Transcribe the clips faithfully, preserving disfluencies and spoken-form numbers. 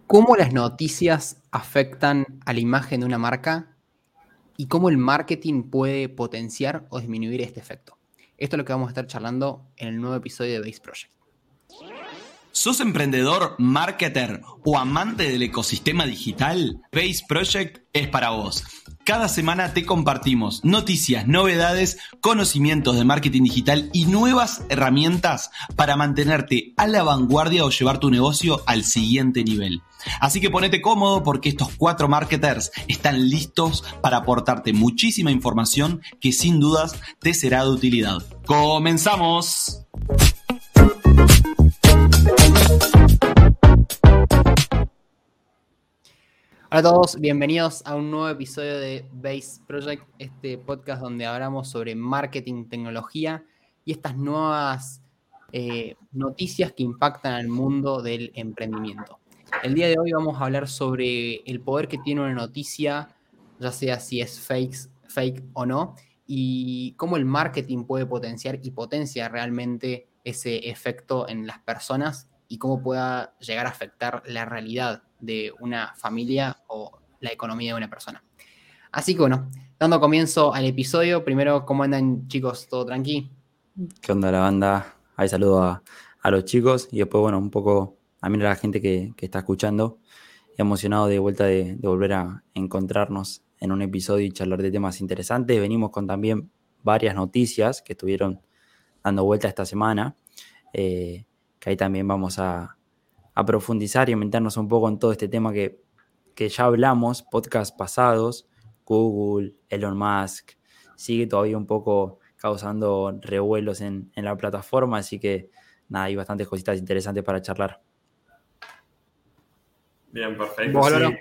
¿Cómo las noticias afectan a la imagen de una marca y cómo el marketing puede potenciar o disminuir este efecto? Esto es lo que vamos a estar charlando en el nuevo episodio de Base Project. ¿Sos emprendedor, marketer o amante del ecosistema digital? Base Project es para vos. Cada semana te compartimos noticias, novedades, conocimientos de marketing digital y nuevas herramientas para mantenerte a la vanguardia o llevar tu negocio al siguiente nivel. Así que ponete cómodo porque estos cuatro marketers están listos para aportarte muchísima información que sin dudas te será de utilidad. ¡Comenzamos! Hola a todos, bienvenidos a un nuevo episodio de Base Project, este podcast donde hablamos sobre marketing, tecnología y estas nuevas eh, noticias que impactan al mundo del emprendimiento. El día de hoy vamos a hablar sobre el poder que tiene una noticia, ya sea si es fake, fake o no, y cómo el marketing puede potenciar y potencia realmente ese efecto en las personas y cómo pueda llegar a afectar la realidad de una familia o la economía de una persona. Así que bueno, dando comienzo al episodio, primero, ¿cómo andan, chicos? ¿Todo tranqui? ¿Qué onda la banda? Ahí saludo a, a los chicos y después, bueno, un poco a mí a la gente que, que está escuchando. Emocionado de vuelta de, de volver a encontrarnos en un episodio y charlar de temas interesantes. Venimos con también varias noticias que estuvieron dando vuelta esta semana, eh, que ahí también vamos a, a profundizar y a meternos un poco en todo este tema que, que ya hablamos, podcasts pasados, Google, Elon Musk, sigue todavía un poco causando revuelos en, en la plataforma, así que nada, hay bastantes cositas interesantes para charlar. Bien, perfecto. ¿Vos, Sí. Loro?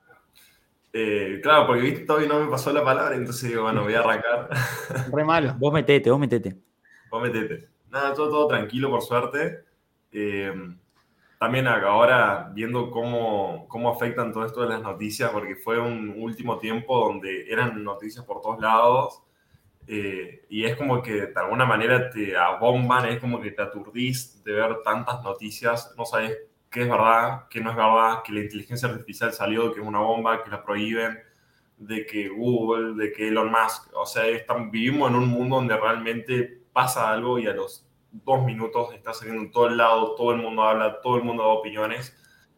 Eh, claro, porque viste, todavía no me pasó la palabra, entonces digo, bueno, voy a arrancar. Re malo. Vos metete, vos metete. Vos metete. Nada, todo, todo tranquilo, por suerte. Eh, también acá ahora viendo cómo, cómo afectan todo esto de las noticias, porque fue un último tiempo donde eran noticias por todos lados. Eh, y es como que de alguna manera te abomban, es como que te aturdís de ver tantas noticias, no sabes qué es verdad, qué no es verdad, que la inteligencia artificial salió, que es una bomba, que la prohíben, de que Google, de que Elon Musk, o sea, están, vivimos en un mundo donde realmente pasa algo y a los dos minutos está saliendo en todo el lado, todo el mundo habla, todo el mundo da opiniones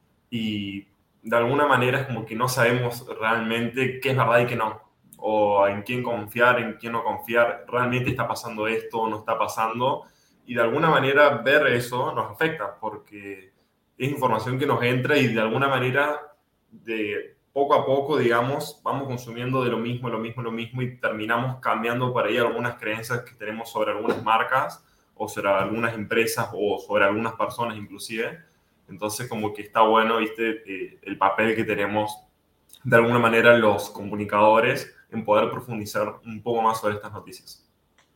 y de alguna manera es como que no sabemos realmente qué es verdad y qué no, o en quién confiar, en quién no confiar, realmente está pasando esto o no está pasando, y de alguna manera ver eso nos afecta, porque es información que nos entra y de alguna manera, de poco a poco, digamos, vamos consumiendo de lo mismo, lo mismo, lo mismo, y terminamos cambiando por ahí algunas creencias que tenemos sobre algunas marcas, o sobre algunas empresas, o sobre algunas personas inclusive. Entonces, como que está bueno, viste, eh, el papel que tenemos de alguna manera los comunicadores en poder profundizar un poco más sobre estas noticias.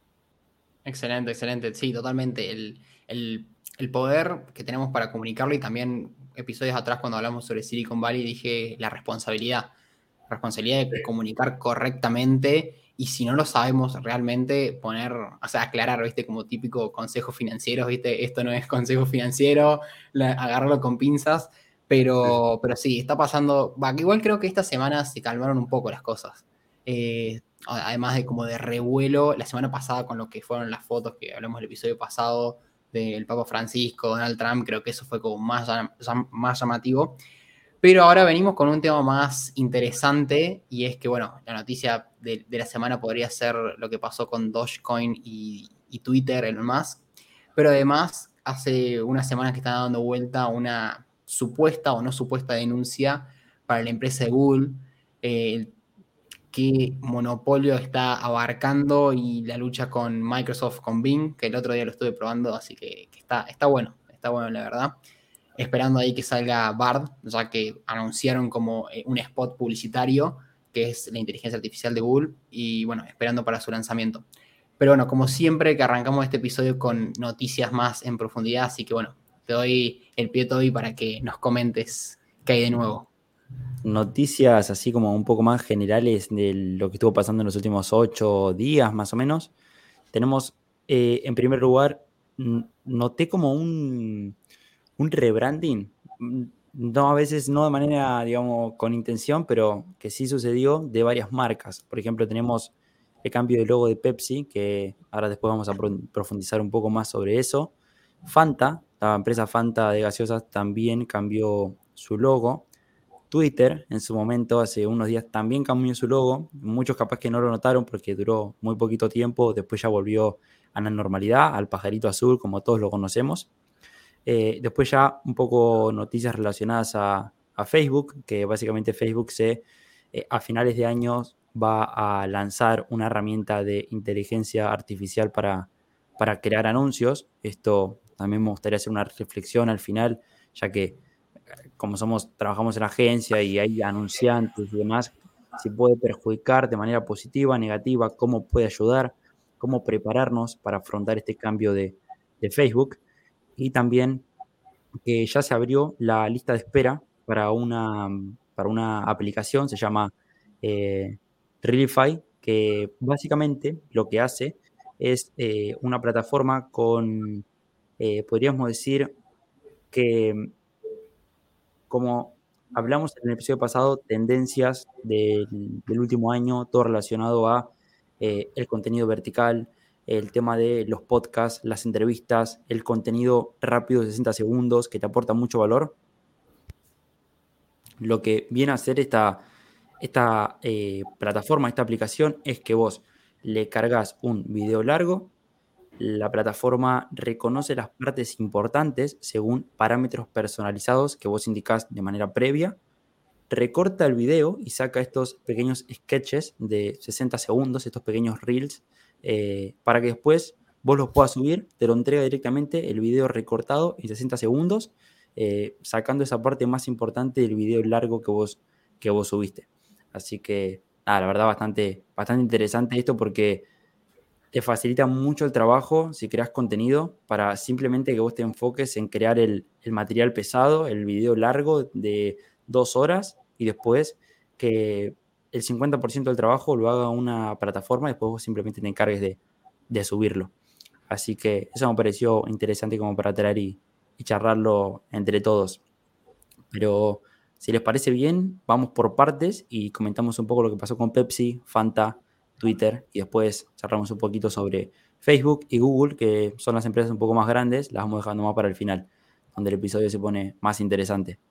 Excelente, excelente. Sí, totalmente. El, el, el poder que tenemos para comunicarlo y también episodios atrás cuando hablamos sobre Silicon Valley dije la responsabilidad. Responsabilidad de Sí. comunicar correctamente y si no lo sabemos realmente poner, o sea, aclarar, ¿viste? Como típico consejo financiero, ¿viste? Esto no es consejo financiero, la, agarrarlo con pinzas, pero sí. pero sí, está pasando, bah, igual creo que esta semana se calmaron un poco las cosas. Eh, además de como de revuelo, la semana pasada con lo que fueron las fotos que hablamos del episodio pasado del Papa Francisco, Donald Trump, creo que eso fue como más, más llamativo. Pero ahora venimos con un tema más interesante y es que, bueno, la noticia de, de la semana podría ser lo que pasó con Dogecoin y, y Twitter, Elon Musk. Pero además, hace unas semanas que están dando vuelta una supuesta o no supuesta denuncia para la empresa de Google, eh, qué monopolio está abarcando y la lucha con Microsoft, con Bing, que el otro día lo estuve probando, así que, que está, está bueno, está bueno la verdad. Esperando ahí que salga Bard, ya que anunciaron como un spot publicitario, que es la inteligencia artificial de Google, y bueno, esperando para su lanzamiento. Pero bueno, como siempre que arrancamos este episodio con noticias más en profundidad, así que bueno, te doy el pie Toby para que nos comentes qué hay de nuevo. Noticias así como un poco más generales de lo que estuvo pasando en los últimos ocho días más o menos. Tenemos, eh, en primer lugar, noté como un, un rebranding no, a veces no de manera, digamos, con intención, pero que sí sucedió de varias marcas. Por ejemplo, tenemos el cambio de logo de Pepsi, que ahora después vamos a pro- profundizar un poco más sobre eso. Fanta, la empresa Fanta de gaseosas también cambió su logo. Twitter, en su momento, hace unos días también cambió su logo. Muchos capaz que no lo notaron porque duró muy poquito tiempo. Después ya volvió a la normalidad, al pajarito azul, como todos lo conocemos. Eh, después ya un poco noticias relacionadas a, a Facebook, que básicamente Facebook se, eh, a finales de año va a lanzar una herramienta de inteligencia artificial para, para crear anuncios. Esto también me gustaría hacer una reflexión al final, ya que como somos, trabajamos en agencia y hay anunciantes y demás, si puede perjudicar de manera positiva, negativa, cómo puede ayudar, cómo prepararnos para afrontar este cambio de, de Facebook. Y también que ya se abrió la lista de espera para una, para una aplicación, se llama eh, Realify, que básicamente lo que hace es eh, una plataforma con, eh, podríamos decir que, como hablamos en el episodio pasado, tendencias del, del último año, todo relacionado a eh, el contenido vertical, el tema de los podcasts, las entrevistas, el contenido rápido de sesenta segundos que te aporta mucho valor. Lo que viene a hacer esta, esta eh, plataforma, esta aplicación, es que vos le cargas un video largo, la plataforma reconoce las partes importantes según parámetros personalizados que vos indicás de manera previa, recorta el video y saca estos pequeños sketches de sesenta segundos, estos pequeños reels, eh, para que después vos los puedas subir, te lo entrega directamente el video recortado en sesenta segundos, eh, sacando esa parte más importante del video largo que vos, que vos subiste. Así que, nada, la verdad, bastante, bastante interesante esto porque te facilita mucho el trabajo si creas contenido para simplemente que vos te enfoques en crear el, el material pesado, el video largo de dos horas y después que el cincuenta por ciento del trabajo lo haga una plataforma y después vos simplemente te encargues de, de subirlo. Así que eso me pareció interesante como para traer y, y charlarlo entre todos. Pero si les parece bien, vamos por partes y comentamos un poco lo que pasó con Pepsi, Fanta, Twitter y después charlamos un poquito sobre Facebook y Google, que son las empresas un poco más grandes, las vamos dejando más para el final, donde el episodio se pone más interesante.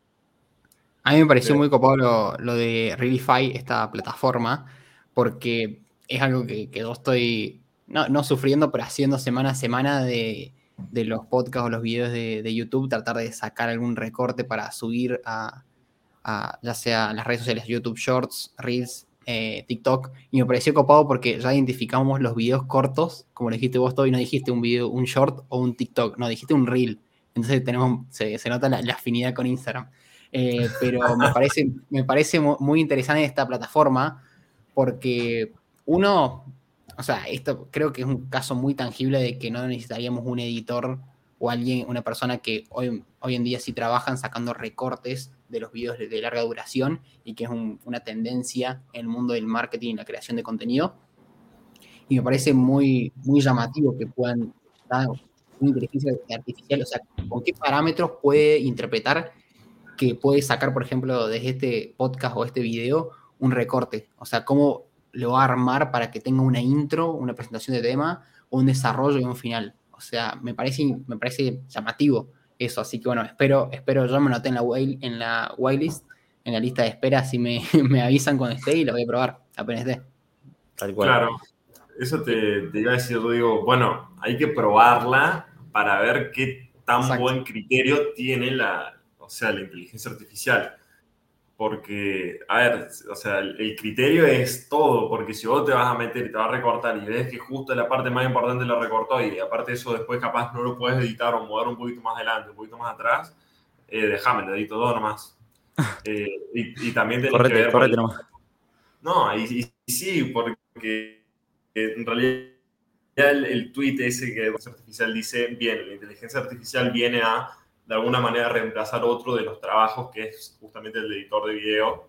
A mí me pareció muy copado lo, lo de Realify, esta plataforma, porque es algo que, que yo estoy, no, no sufriendo, pero haciendo semana a semana de, de los podcasts o los videos de, de YouTube, tratar de sacar algún recorte para subir a, a ya sea las redes sociales, YouTube Shorts, Reels, eh, TikTok, y me pareció copado porque ya identificamos los videos cortos, como lo dijiste vos, todo, y no dijiste un video, un short o un TikTok, no, dijiste un Reel. Entonces tenemos, se, se nota la, la afinidad con Instagram. Eh, pero me parece, me parece muy interesante esta plataforma porque uno, o sea, esto creo que es un caso muy tangible de que no necesitaríamos un editor o alguien, una persona que hoy, hoy en día sí trabajan sacando recortes de los videos de, de larga duración y que es un, una tendencia en el mundo del marketing y la creación de contenido. Y me parece muy, muy llamativo que puedan dar una inteligencia artificial, o sea, con qué parámetros puede interpretar que puede sacar, por ejemplo, desde este podcast o este video, un recorte. O sea, cómo lo va a armar para que tenga una intro, una presentación de tema, un desarrollo y un final. O sea, me parece, me parece llamativo eso. Así que bueno, espero, espero yo me noté en la, white, en la whitelist, en la lista de espera, si me, me avisan cuando esté y lo voy a probar apenas esté. Tal cual. Claro, eso te, te iba a decir, yo digo, bueno, hay que probarla para ver qué tan Exacto. buen criterio tiene la, o sea, la inteligencia artificial. Porque, a ver, o sea, el, el criterio es todo, porque si vos te vas a meter y te vas a recortar y ves que justo la parte más importante la recortó y aparte de eso después capaz no lo puedes editar o mover un poquito más adelante, un poquito más atrás, eh, déjame, te edito todo nomás. Eh, y, y también tenés correte, que ver... Correte nomás. No, y, y sí, porque en realidad el, el tweet ese que la inteligencia artificial dice, bien, la inteligencia artificial viene a de alguna manera reemplazar otro de los trabajos que es justamente el de editor de video,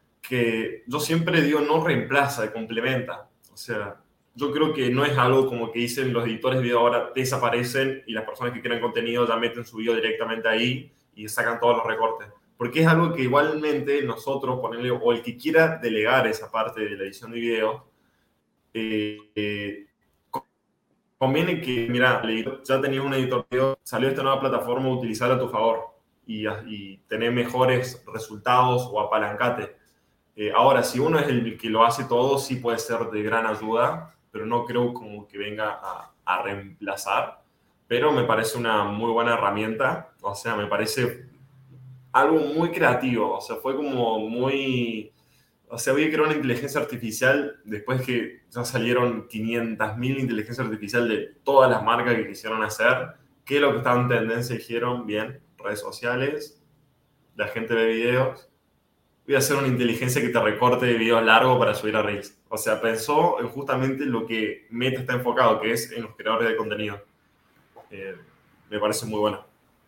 que yo siempre digo no reemplaza, complementa. O sea, yo creo que no es algo como que dicen los editores de video ahora desaparecen y las personas que crean contenido ya meten su video directamente ahí y sacan todos los recortes. porque es algo que igualmente nosotros, ponerle, o el que quiera delegar esa parte de la edición de video, eh, eh, conviene que, mira, ya tenías un editor de video, salió esta nueva plataforma, utilizarla a tu favor y, y tener mejores resultados o apalancate. Eh, ahora, si uno es el que lo hace todo, sí puede ser de gran ayuda, pero no creo como que venga a, a reemplazar. Pero me parece una muy buena herramienta. O sea, me parece algo muy creativo. O sea, fue como muy... O sea, voy a crear una inteligencia artificial después que ya salieron quinientas mil inteligencias artificiales de todas las marcas que quisieron hacer. ¿Qué es lo que estaba en tendencia? Dijeron, bien, redes sociales, la gente ve videos. Voy a hacer una inteligencia que te recorte de videos largos para subir a Reels. O sea, pensó en justamente lo que Meta está enfocado, que es en los creadores de contenido. Eh, me parece muy bueno.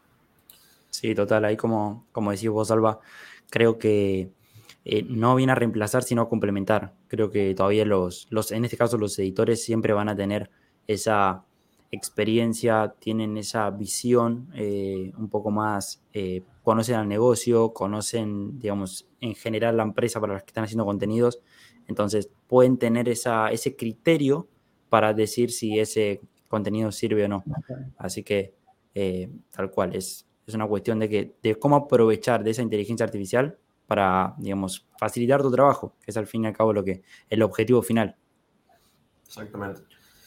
Sí, total. Ahí como, como decís vos, Alba, creo que eh, no viene a reemplazar, sino a complementar. Creo que todavía los, los, en este caso los editores siempre van a tener esa experiencia, tienen esa visión eh, un poco más, eh, conocen al negocio, conocen, digamos, en general la empresa para las que están haciendo contenidos, entonces pueden tener esa, ese criterio para decir si ese contenido sirve o no. Así que eh, tal cual, es, es una cuestión de, que, de cómo aprovechar de esa inteligencia artificial para, digamos, facilitar tu trabajo, que es al fin y al cabo lo que, el objetivo final. Exactamente.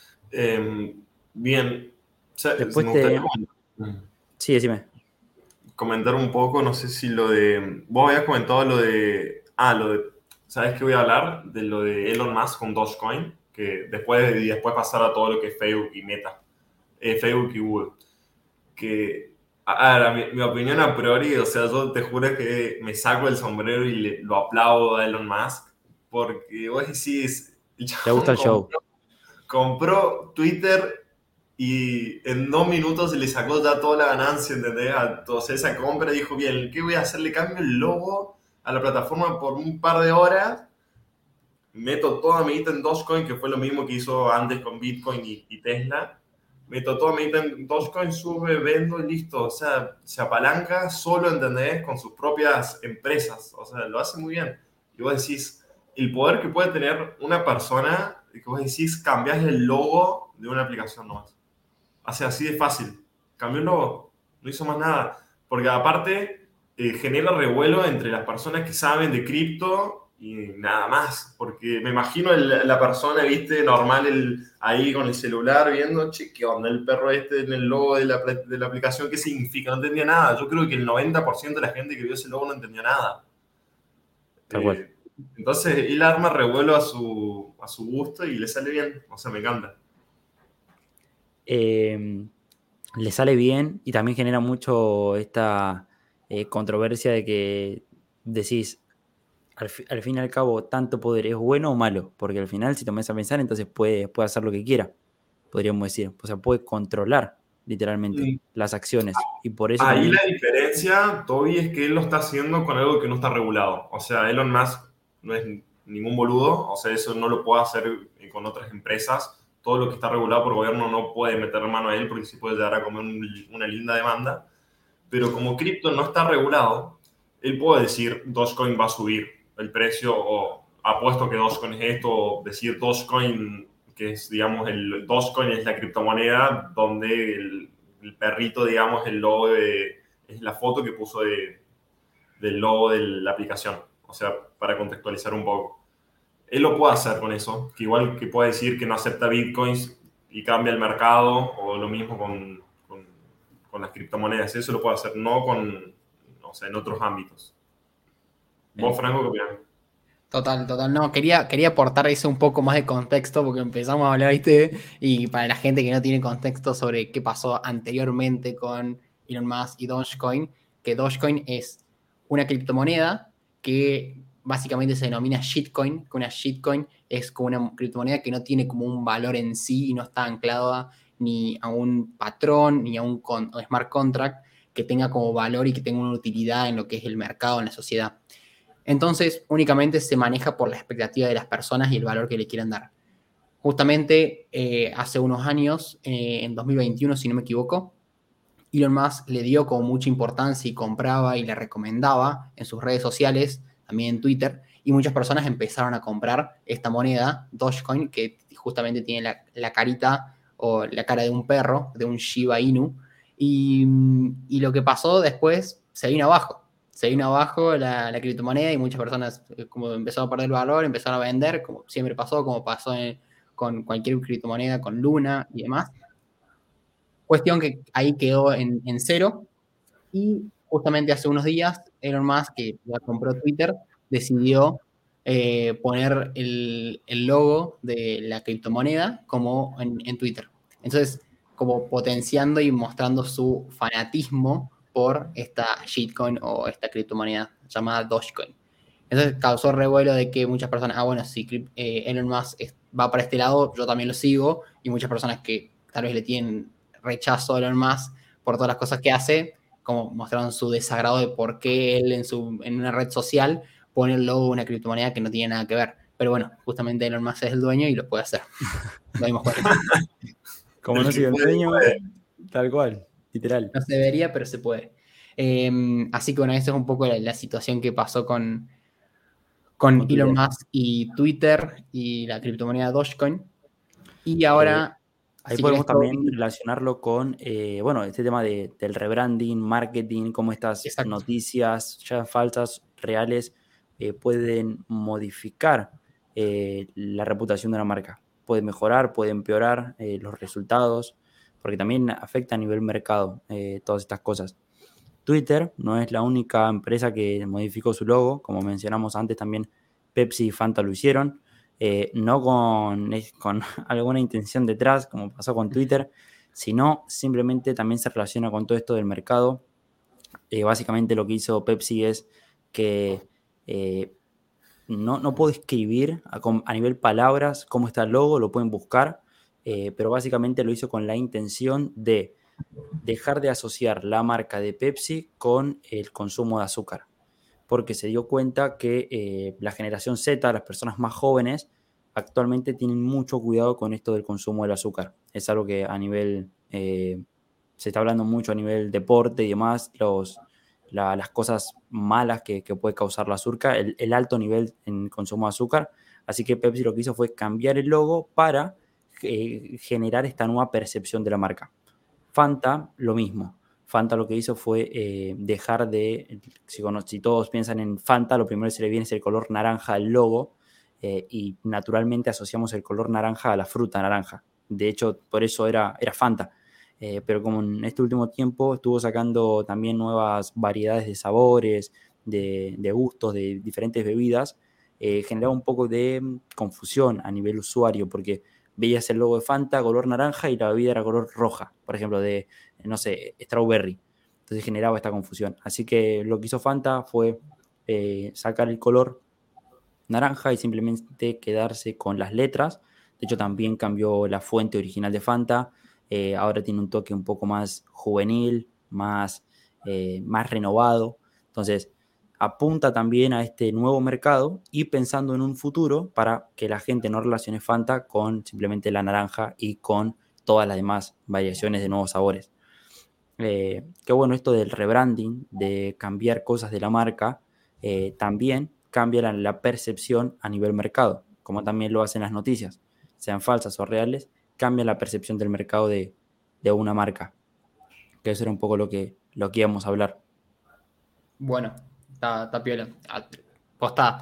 Eh, Bien, o sea, Después me te... gustaría Sí, decime. comentar un poco, no sé si lo de... Vos habías comentado lo de... Ah, lo de... ¿Sabes qué voy a hablar? De lo de Elon Musk con Dogecoin, que después, y después pasar a todo lo que es Facebook y Meta, eh, Facebook y Google. Que, ahora, mi, mi opinión a priori, o sea, yo te juro que me saco el sombrero y le, lo aplaudo a Elon Musk, porque vos decís... ¿Te gusta el show? Compró Twitter y en dos minutos se le sacó ya toda la ganancia, ¿entendés? Entonces esa compra dijo, bien, ¿qué voy a hacer? Le cambio el logo a la plataforma por un par de horas, meto toda mi guita en Dogecoin, que fue lo mismo que hizo antes con Bitcoin y, y Tesla, meto toda mi guita en Dogecoin, sube, vendo y listo. O sea, se apalanca solo, ¿entendés? Con sus propias empresas. O sea, lo hace muy bien. Y vos decís, el poder que puede tener una persona, que vos decís, cambiás el logo de una aplicación nomás. Hace así de fácil. Cambió el logo, no hizo más nada. Porque aparte eh, genera revuelo entre las personas que saben de cripto y nada más. Porque me imagino el, la persona, viste, normal el, ahí con el celular viendo, che, ¿qué onda el perro este en el logo de la, de la aplicación? ¿Qué significa? No entendía nada. Yo creo que el noventa por ciento de la gente que vio ese logo no entendió nada. Tal cual. Eh, entonces él arma revuelo a su, a su gusto y le sale bien. O sea, me encanta. Eh, le sale bien y también genera mucho esta eh, controversia de que decís, al, fi, al fin y al cabo, tanto poder es bueno o malo, porque al final si te pones a pensar, entonces puede, puede hacer lo que quiera, podríamos decir, o sea, puede controlar literalmente Mm. las acciones y por eso Ahí también... la diferencia, Toby, es que él lo está haciendo con algo que no está regulado. O sea, Elon Musk no es ningún boludo, o sea, eso no lo puede hacer con otras empresas. Todo lo que está regulado por gobierno no puede meter mano a él porque sí puede llegar a comer un, una linda demanda. Pero como cripto no está regulado, él puede decir Dogecoin va a subir el precio o apuesto que Dogecoin es esto, o decir Dogecoin, que es, digamos, el Dogecoin es la criptomoneda donde el, el perrito, digamos, el logo de, es la foto que puso de, del logo de la aplicación. O sea, para contextualizar un poco. Él lo puede hacer con eso, que igual que puede decir que no acepta bitcoins y cambia el mercado, o lo mismo con, con, con las criptomonedas. Eso lo puede hacer, no con, o sea, en otros ámbitos. Bien. ¿Vos, Franco, qué opinas? Total, total. No, quería, quería aportar eso un poco más de contexto porque empezamos a hablar, ¿viste? Y para la gente que no tiene contexto sobre qué pasó anteriormente con Elon Musk y Dogecoin, que Dogecoin es una criptomoneda que básicamente se denomina shitcoin, que una shitcoin es como una criptomoneda que no tiene como un valor en sí y no está anclada ni a un patrón ni a un con, a smart contract que tenga como valor y que tenga una utilidad en lo que es el mercado, en la sociedad. Entonces, únicamente se maneja por la expectativa de las personas y el valor que le quieran dar. Justamente eh, hace unos años, eh, en dos mil veintiuno, si no me equivoco, Elon Musk le dio como mucha importancia y compraba y le recomendaba en sus redes sociales, también en Twitter, y muchas personas empezaron a comprar esta moneda, Dogecoin, que justamente tiene la, la carita o la cara de un perro, de un Shiba Inu, y, y lo que pasó después se vino abajo. Se vino abajo la, la criptomoneda y muchas personas como empezaron a perder valor, empezaron a vender, como siempre pasó, como pasó en, con cualquier criptomoneda, con Luna y demás. Cuestión que ahí quedó en, en cero y justamente hace unos días Elon Musk, que ya compró Twitter, decidió eh, poner el, el logo de la criptomoneda como en, en Twitter. Entonces, como potenciando y mostrando su fanatismo por esta shitcoin o esta criptomoneda llamada Dogecoin. Entonces causó revuelo de que muchas personas, ah, bueno, si eh, Elon Musk va para este lado, yo también lo sigo, y muchas personas que tal vez le tienen rechazo a Elon Musk por todas las cosas que hace, como mostraron su desagrado de por qué él en, su, en una red social pone el logo de una criptomoneda que no tiene nada que ver. Pero bueno, justamente Elon Musk es el dueño y lo puede hacer. Lo dimos cuenta. Como no soy el dueño, tal cual, literal. No se debería, pero se puede. Eh, así que bueno, esa es un poco la, la situación que pasó con, con, con Elon Musk y Twitter y la criptomoneda Dogecoin. Y ahora... Eh, ahí si podemos también estoy... relacionarlo con, eh, bueno, este tema de, del rebranding, marketing, cómo estas Exacto. noticias ya falsas, reales, eh, pueden modificar eh, la reputación de una marca. Puede mejorar, puede empeorar eh, los resultados, porque también afecta a nivel mercado eh, todas estas cosas. Twitter no es la única empresa que modificó su logo, como mencionamos antes también Pepsi y Fanta lo hicieron, eh, no con, con alguna intención detrás, como pasó con Twitter, sino simplemente también se relaciona con todo esto del mercado. Eh, básicamente lo que hizo Pepsi es que eh, no, no puedo escribir a, a nivel palabras cómo está el logo, lo pueden buscar, eh, pero básicamente lo hizo con la intención de dejar de asociar la marca de Pepsi con el consumo de azúcar, porque se dio cuenta que eh, la generación Z, las personas más jóvenes, actualmente tienen mucho cuidado con esto del consumo del azúcar. Es algo que a nivel, eh, se está hablando mucho a nivel deporte y demás, los, la, las cosas malas que, que puede causar el azúcar, el, el alto nivel en consumo de azúcar. Así que Pepsi lo que hizo fue cambiar el logo para eh, generar esta nueva percepción de la marca. Fanta, lo mismo. Fanta lo que hizo fue eh, dejar de, si, si todos piensan en Fanta, lo primero que se le viene es el color naranja al logo, eh, y naturalmente asociamos el color naranja a la fruta naranja. De hecho, por eso era, era Fanta. Eh, pero como en este último tiempo estuvo sacando también nuevas variedades de sabores, de, de gustos, de diferentes bebidas, eh, generaba un poco de confusión a nivel usuario, porque veías el logo de Fanta, color naranja, y la bebida era color roja, por ejemplo, de, no sé, strawberry. Entonces generaba esta confusión. Así que lo que hizo Fanta fue eh, sacar el color naranja y simplemente quedarse con las letras. De hecho, también cambió la fuente original de Fanta. Eh, ahora tiene un toque un poco más juvenil, más, eh, más renovado. Entonces, apunta también a este nuevo mercado y pensando en un futuro para que la gente no relacione Fanta con simplemente la naranja y con todas las demás variaciones de nuevos sabores. Eh, qué bueno esto del rebranding, de cambiar cosas de la marca, eh, también cambia la, la percepción a nivel mercado, como también lo hacen las noticias, sean falsas o reales, cambia la percepción del mercado de, de una marca. Que eso era un poco lo que, lo que íbamos a hablar. Bueno, está, está piola. Posta,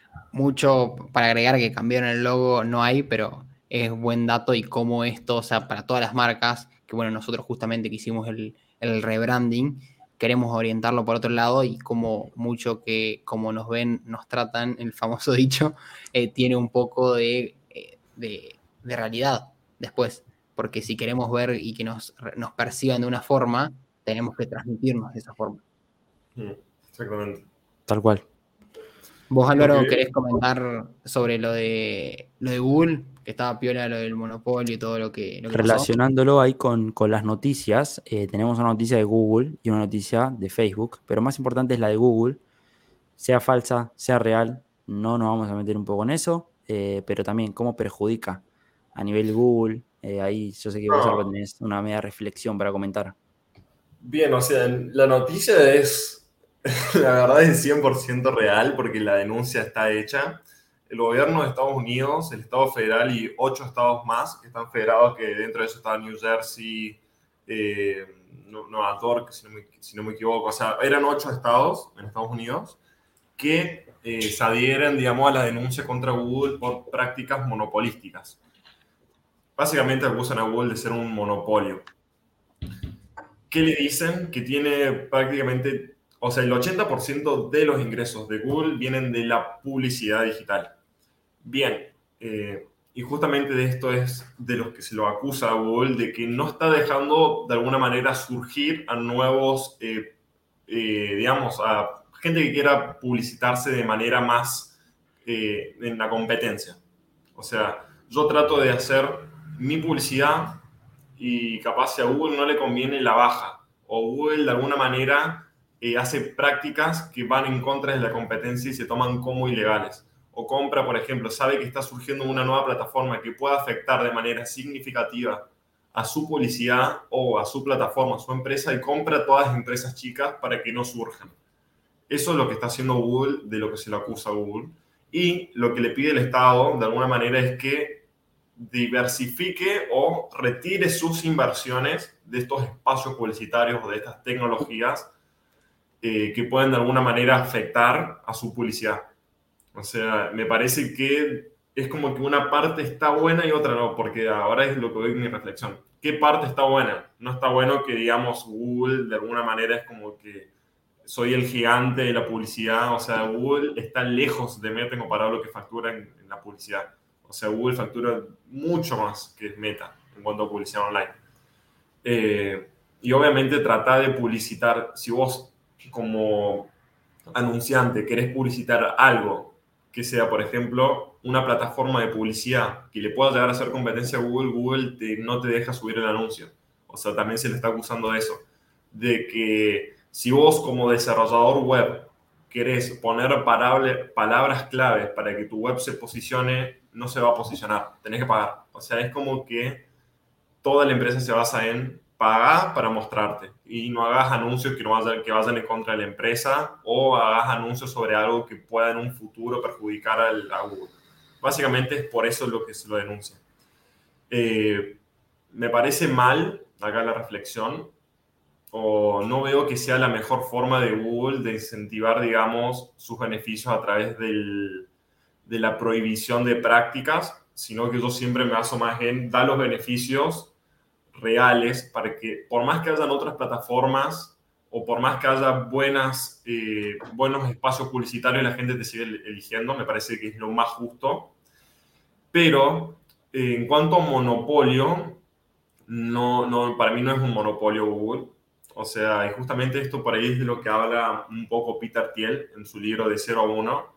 mucho para agregar que cambiaron el logo no hay, pero es buen dato y cómo esto, o sea, para todas las marcas, que bueno, nosotros justamente que hicimos el, el rebranding, queremos orientarlo por otro lado y como mucho que como nos ven, nos tratan, el famoso dicho, eh, tiene un poco de, de, de realidad después, porque si queremos ver y que nos, nos perciban de una forma, tenemos que transmitirnos de esa forma. Exactamente. Tal cual. Vos, Álvaro, okay. ¿Querés comentar sobre lo de lo de Google? Que estaba piola lo del monopolio y todo lo que, lo que Relacionándolo pasó. ahí con, con las noticias, eh, tenemos una noticia de Google y una noticia de Facebook, pero más importante es la de Google. Sea falsa, sea real, no nos vamos a meter un poco en eso, eh, pero también cómo perjudica a nivel Google. Eh, ahí yo sé que vos, Álvaro, tenés una media reflexión para comentar. Bien, o sea, la noticia es, la verdad es cien por ciento real porque la denuncia está hecha. El gobierno de Estados Unidos, el Estado federal y ocho estados más que están federados, que dentro de eso está New Jersey, eh, Nueva York, si no, me, si no me equivoco. O sea, eran ocho estados en Estados Unidos que eh, se adhieren, digamos, a la denuncia contra Google por prácticas monopolísticas. Básicamente acusan a Google de ser un monopolio. ¿Qué le dicen? Que tiene prácticamente, o sea, el ochenta por ciento de los ingresos de Google vienen de la publicidad digital. Bien, eh, y justamente de esto es de los que se lo acusa a Google, de que no está dejando de alguna manera surgir a nuevos, eh, eh, digamos, a gente que quiera publicitarse de manera más eh, en la competencia. O sea, yo trato de hacer mi publicidad y capaz si a Google no le conviene la baja, o Google de alguna manera eh, hace prácticas que van en contra de la competencia y se toman como ilegales. O compra, por ejemplo, sabe que está surgiendo una nueva plataforma que pueda afectar de manera significativa a su publicidad o a su plataforma, a su empresa, y compra todas las empresas chicas para que no surjan. Eso es lo que está haciendo Google, de lo que se le acusa a Google. Y lo que le pide el Estado, de alguna manera, es que diversifique o retire sus inversiones de estos espacios publicitarios o de estas tecnologías eh, que pueden de alguna manera afectar a su publicidad. O sea, me parece que es como que una parte está buena y otra no, porque ahora es lo que doy mi reflexión. ¿Qué parte está buena? No está bueno que, digamos, Google de alguna manera es como que soy el gigante de la publicidad. O sea, Google está lejos de Meta comparado a lo que factura en, en la publicidad. O sea, Google factura mucho más que Meta en cuanto a publicidad online. Eh, y obviamente trata de publicitar, si vos como anunciante querés publicitar algo que sea, por ejemplo, una plataforma de publicidad que le pueda llegar a hacer competencia a Google, Google te, no te deja subir el anuncio. O sea, también se le está acusando de eso. De que si vos como desarrollador web querés poner palabras claves para que tu web se posicione, no se va a posicionar, tenés que pagar. O sea, es como que toda la empresa se basa en pagar para mostrarte y no hagas anuncios que, no vayan, que vayan en contra de la empresa o hagas anuncios sobre algo que pueda en un futuro perjudicar al, a Google. Básicamente es por eso lo que se lo denuncia. Eh, me parece mal, acá la reflexión, o no veo que sea la mejor forma de Google de incentivar, digamos, sus beneficios a través del, de la prohibición de prácticas, sino que yo siempre me baso más en dar los beneficios reales para que, por más que hayan otras plataformas o por más que haya buenas, eh, buenos espacios publicitarios, la gente te sigue eligiendo, me parece que es lo más justo. Pero eh, en cuanto a monopolio, no, no, para mí no es un monopolio Google. O sea, y justamente esto por ahí es de lo que habla un poco Peter Thiel en su libro de cero a uno,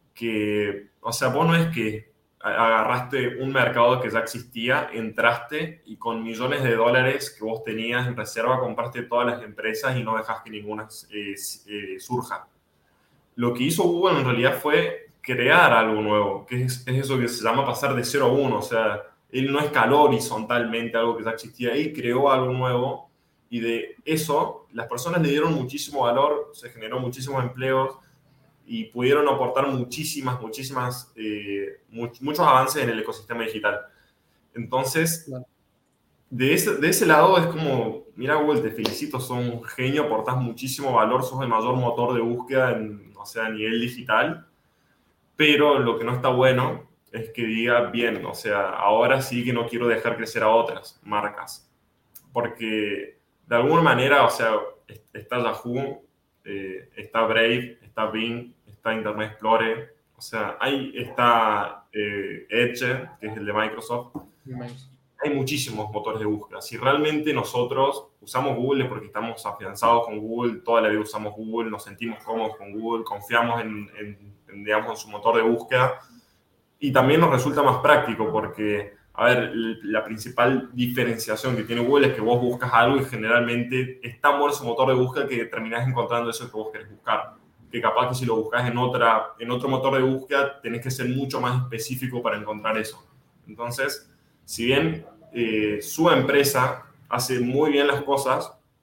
que, o sea, vos no es que agarraste un mercado que ya existía, entraste y con millones de dólares que vos tenías en reserva compraste todas las empresas y no dejas que ninguna eh, eh, surja. Lo que hizo Google en realidad fue crear algo nuevo, que es, es eso que se llama pasar de cero a uno. O sea, él no escaló horizontalmente algo que ya existía, él creó algo nuevo y de eso las personas le dieron muchísimo valor, se generó muchísimos empleos y pudieron aportar muchísimas, muchísimas, eh, much, muchos avances en el ecosistema digital. Entonces, claro, de, ese, de ese lado es como, mira Google, te felicito, sos un genio, aportás muchísimo valor, sos el mayor motor de búsqueda en, o sea, a nivel digital, pero lo que no está bueno es que diga, bien, o sea, ahora sí que no quiero dejar crecer a otras marcas, porque de alguna manera, o sea, está Yahoo, eh, está Brave, está Bing, está Internet Explorer, o sea, ahí está eh, Edge, que es el de Microsoft. Nice. Hay muchísimos motores de búsqueda. Si realmente nosotros usamos Google es porque estamos afianzados con Google, toda la vida usamos Google, nos sentimos cómodos con Google, confiamos en, en, en, digamos, en su motor de búsqueda y también nos resulta más práctico porque, a ver, la principal diferenciación que tiene Google es que vos buscas algo y generalmente es tan bueno su motor de búsqueda que terminás encontrando eso que vos querés buscar. Que capaz que si lo buscas en, otra, en otro motor de búsqueda tenés que ser mucho más específico para encontrar eso. Entonces, si bien eh, su empresa hace muy bien las cosas,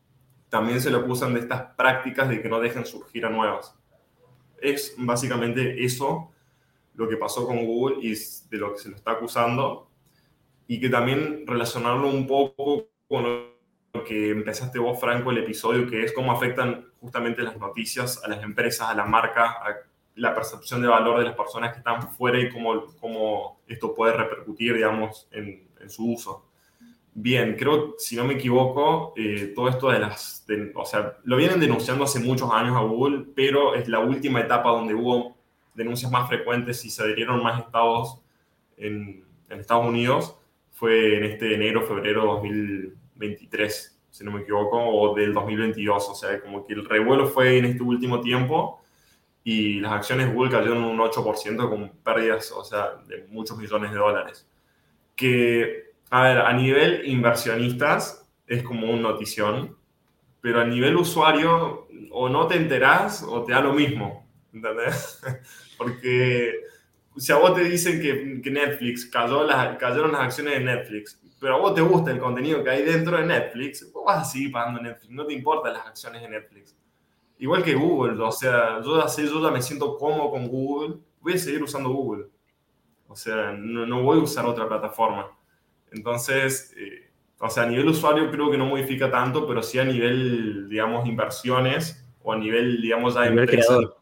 también se lo acusan de estas prácticas de que no dejen surgir a nuevas. Es básicamente eso lo que pasó con Google y de lo que se lo está acusando, y que también relacionarlo un poco con lo que empezaste vos, Franco, el episodio, que es cómo afectan justamente las noticias a las empresas, a la marca, a la percepción de valor de las personas que están fuera y cómo, cómo esto puede repercutir, digamos, en, en su uso. Bien, creo, si no me equivoco, eh, todo esto de las... De, o sea, lo vienen denunciando hace muchos años a Google, pero es la última etapa donde hubo denuncias más frecuentes y se adherieron más estados en, en Estados Unidos. Fue en este enero, febrero de dos mil veintitrés, si no me equivoco, o del dos mil veintidós. O sea, como que el revuelo fue en este último tiempo y las acciones de Google cayeron un ocho por ciento con pérdidas, o sea, de muchos millones de dólares. Que, a ver, a nivel inversionistas es como un notición, pero a nivel usuario o no te enterás o te da lo mismo, ¿entendés? Porque si a vos te dicen que, que Netflix, cayó las, cayeron las acciones de Netflix, pero a vos te gusta el contenido que hay dentro de Netflix, vos vas a seguir pagando Netflix, no te importan las acciones de Netflix. Igual que Google, o sea, yo ya sé, yo ya me siento cómodo con Google, voy a seguir usando Google. O sea, no, no voy a usar otra plataforma. Entonces, eh, o sea, a nivel usuario creo que no modifica tanto, pero sí a nivel, digamos, inversiones o a nivel, digamos, ya A nivel empresas. creador.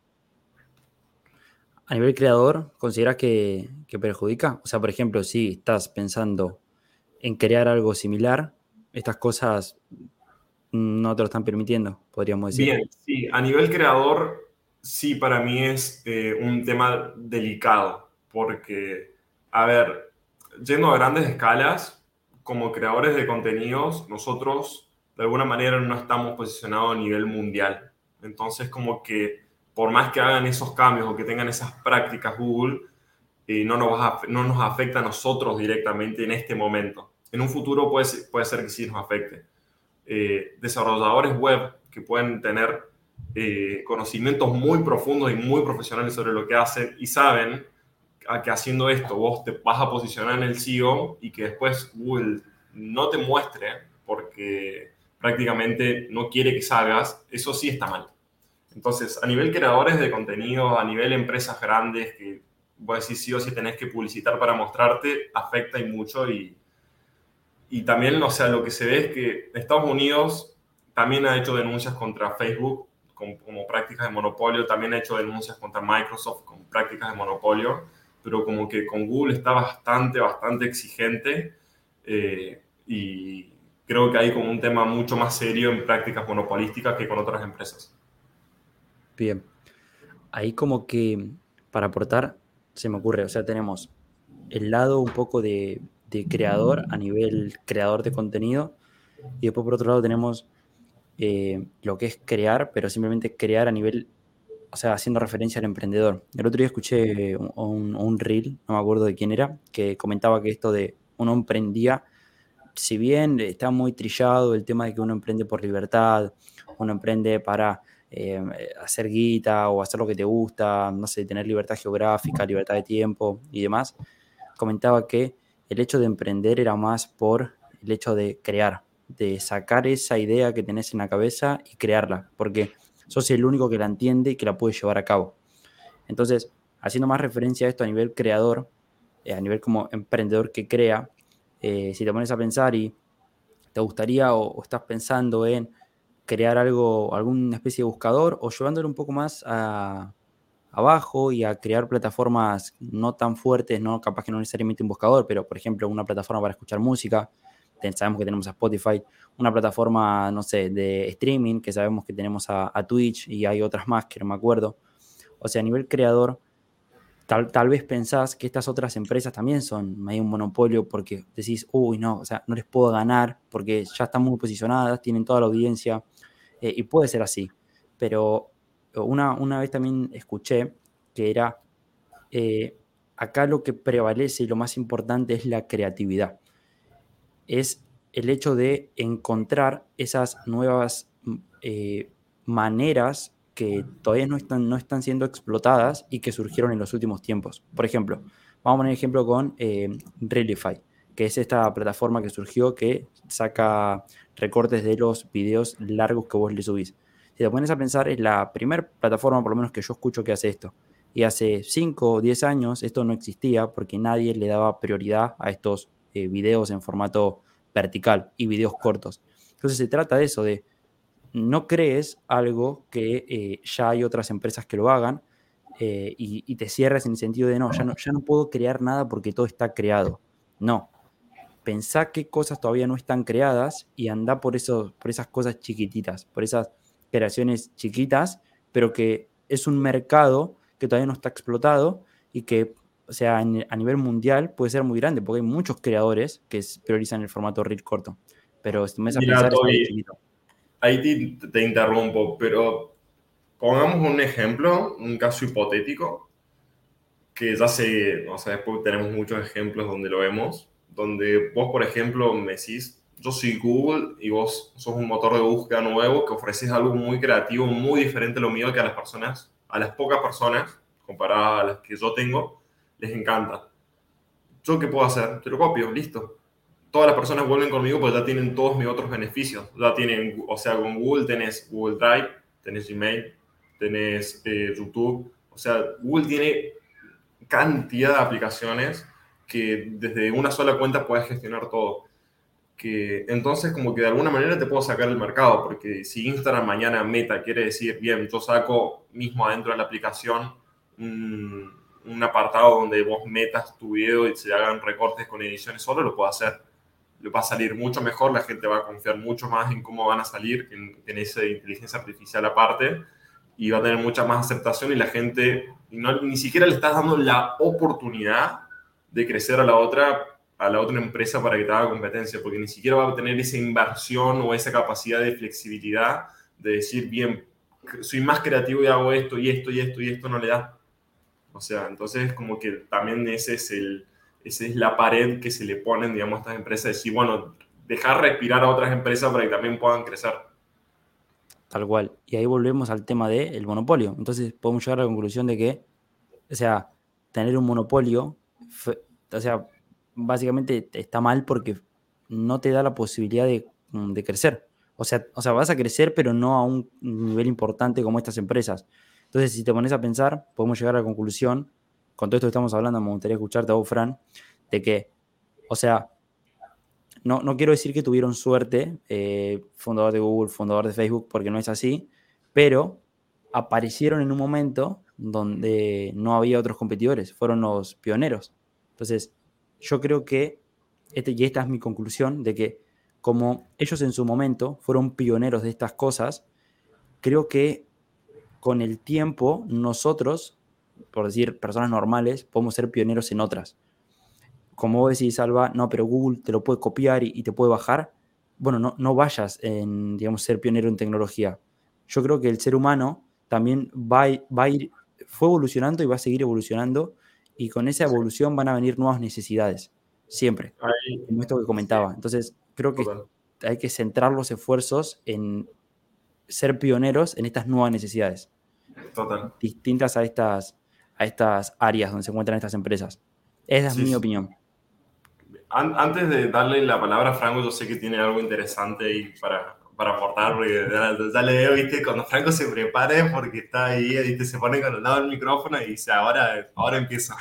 A nivel creador, ¿consideras que, que perjudica? O sea, por ejemplo, si estás pensando en crear algo similar, estas cosas no te lo están permitiendo, podríamos decir. Bien, sí, a nivel creador, sí, para mí es eh, un tema delicado, porque, a ver, yendo a grandes escalas, como creadores de contenidos, nosotros de alguna manera no estamos posicionados a nivel mundial. Entonces, como que por más que hagan esos cambios o que tengan esas prácticas Google, eh, no, nos va a- no nos afecta a nosotros directamente en este momento. En un futuro puede, ser- puede ser que sí nos afecte. Eh, desarrolladores web que pueden tener eh, conocimientos muy profundos y muy profesionales sobre lo que hacen y saben a que haciendo esto vos te vas a posicionar en el S E O y que después Google no te muestre porque prácticamente no quiere que salgas, eso sí está mal. Entonces, a nivel creadores de contenido, a nivel empresas grandes que vos decís sí o sí tenés que publicitar para mostrarte, afecta y mucho. Y, y también, o sea, lo que se ve es que Estados Unidos también ha hecho denuncias contra Facebook como, como prácticas de monopolio, también ha hecho denuncias contra Microsoft como prácticas de monopolio, pero como que con Google está bastante, bastante exigente eh, y creo que hay como un tema mucho más serio en prácticas monopolísticas que con otras empresas. Bien. Ahí como que para aportar, se me ocurre, o sea, tenemos el lado un poco de, de creador a nivel creador de contenido y después por otro lado tenemos eh, lo que es crear, pero simplemente crear a nivel, o sea, haciendo referencia al emprendedor. El otro día escuché un, un, un reel, no me acuerdo de quién era, que comentaba que esto de uno emprendía, si bien está muy trillado el tema de que uno emprende por libertad, uno emprende para eh, hacer guita o hacer lo que te gusta, no sé, tener libertad geográfica, libertad de tiempo y demás, comentaba que el hecho de emprender era más por el hecho de crear, de sacar esa idea que tenés en la cabeza y crearla, porque sos el único que la entiende y que la puede llevar a cabo. Entonces, haciendo más referencia a esto a nivel creador, eh, a nivel como emprendedor que crea, eh, si te pones a pensar y te gustaría o, o estás pensando en crear algo, alguna especie de buscador o llevándolo un poco más a, abajo y a crear plataformas no tan fuertes, no capaz que no necesariamente un buscador, pero por ejemplo una plataforma para escuchar música, sabemos que tenemos a Spotify, una plataforma, no sé, de streaming, que sabemos que tenemos a, a Twitch y hay otras más que no me acuerdo. O sea, a nivel creador, Tal, tal vez pensás que estas otras empresas también son medio un monopolio porque decís, uy, no, o sea, no les puedo ganar porque ya están muy posicionadas, tienen toda la audiencia eh, y puede ser así. Pero una, una vez también escuché que era, eh, acá lo que prevalece y lo más importante es la creatividad. Es el hecho de encontrar esas nuevas eh, maneras que todavía no están, no están siendo explotadas y que surgieron en los últimos tiempos. Por ejemplo, vamos a poner ejemplo con eh, Reelify, que es esta plataforma que surgió que saca recortes de los videos largos que vos le subís. Si te pones a pensar, es la primera plataforma, por lo menos que yo escucho, que hace esto. Y hace cinco o diez años esto no existía porque nadie le daba prioridad a estos eh, videos en formato vertical y videos cortos. Entonces se trata de eso, de no crees algo que eh, ya hay otras empresas que lo hagan eh, y, y te cierres en el sentido de no ya, no, ya no puedo crear nada porque todo está creado. No. Pensá qué cosas todavía no están creadas y andá por, eso, por esas cosas chiquititas, por esas creaciones chiquitas, pero que es un mercado que todavía no está explotado y que, o sea, en, a nivel mundial puede ser muy grande, porque hay muchos creadores que priorizan el formato reel corto. Pero si me vas a Mira, pensar, es algo Toby, chiquito. ahí te, te interrumpo, pero pongamos un ejemplo, un caso hipotético, que ya sé, o sea, después tenemos muchos ejemplos donde lo vemos, donde vos, por ejemplo, me decís, yo soy Google y vos sos un motor de búsqueda nuevo que ofreces algo muy creativo, muy diferente a lo mío, que a las personas, a las pocas personas, comparadas a las que yo tengo, les encanta. ¿Yo qué puedo hacer? Te lo copio, listo. Todas las personas vuelven conmigo porque ya tienen todos mis otros beneficios. Ya tienen, o sea, con Google tenés Google Drive, tenés Gmail, tenés eh, YouTube. O sea, Google tiene cantidad de aplicaciones que desde una sola cuenta puedes gestionar todo. Que entonces como que de alguna manera te puedo sacar del mercado, porque si Instagram mañana Meta quiere decir, bien, yo saco mismo adentro de la aplicación un, un apartado donde vos metas tu video y se hagan recortes con ediciones solo, lo puedo hacer. Le va a salir mucho mejor, la gente va a confiar mucho más en cómo van a salir, en, en esa inteligencia artificial aparte, y va a tener mucha más aceptación y la gente no, ni siquiera le estás dando la oportunidad de crecer a la otra a la otra empresa para que te haga competencia, porque ni siquiera va a tener esa inversión o esa capacidad de flexibilidad de decir, bien, soy más creativo y hago esto y esto y esto y esto no le da. O sea, entonces como que también ese es el, esa es la pared que se le ponen, digamos, a estas empresas, decir, bueno, dejar respirar a otras empresas para que también puedan crecer. Tal cual. Y ahí volvemos al tema del monopolio. Entonces podemos llegar a la conclusión de que, o sea, tener un monopolio, o sea, básicamente está mal porque no te da la posibilidad de, de crecer. O sea, o sea, vas a crecer, pero no a un nivel importante como estas empresas. Entonces, si te pones a pensar, podemos llegar a la conclusión, con todo esto que estamos hablando, me gustaría escucharte a vos, Fran, de que, o sea, no, no quiero decir que tuvieron suerte, eh, fundador de Google, fundador de Facebook, porque no es así, pero aparecieron en un momento donde no había otros competidores, fueron los pioneros. Entonces, yo creo que, este, y esta es mi conclusión, de que como ellos en su momento fueron pioneros de estas cosas, creo que con el tiempo nosotros, por decir personas normales, podemos ser pioneros en otras. Como vos decís, Alba, no, pero Google te lo puede copiar y, y te puede bajar. Bueno, no, no vayas en, digamos, ser pionero en tecnología. Yo creo que el ser humano también va, va a ir, fue evolucionando y va a seguir evolucionando, y con esa evolución van a venir nuevas necesidades, siempre, Ahí, como esto que comentaba. sí, Entonces, creo que total. hay que centrar los esfuerzos en ser pioneros en estas nuevas necesidades, Total. distintas a estas, a estas áreas donde se encuentran estas empresas. Esa es Sí, mi sí. opinión. An- Antes de darle la palabra a Franco, yo sé que tiene algo interesante ahí para, para aportar, porque ya, ya le veo, viste, cuando Franco se prepare, porque está ahí, viste, se pone con el lado del micrófono y dice, ahora, ahora empieza.